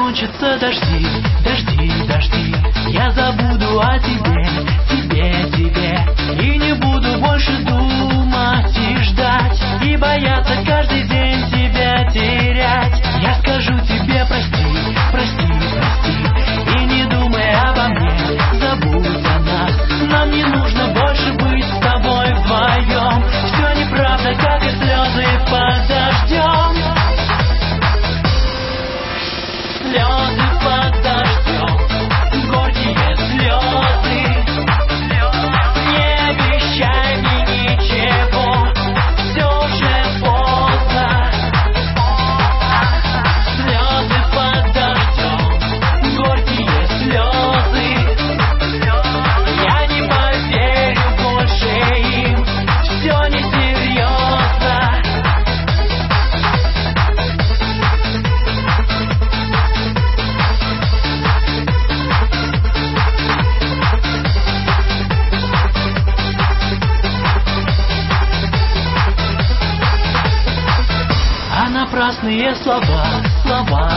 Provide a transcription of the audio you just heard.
кончатся дожди, дожди, дожди, я забуду о тебе, тебе, тебе, и не буду больше думать и ждать, и бояться каждый день тебя терять. Я скажу тебе прости, прости, прости, и не думай обо мне, забудь о нас. Нам не нужно больше быть с тобой вдвоем. Все неправда, как и слезы под дождем. Слезы под дождем, горькие слезы. Не обещай мне ничего, все уже поздно. Слезы под дождем, горькие слезы. Я не поверю больше им, все несерьезно. А напрасные слова, слова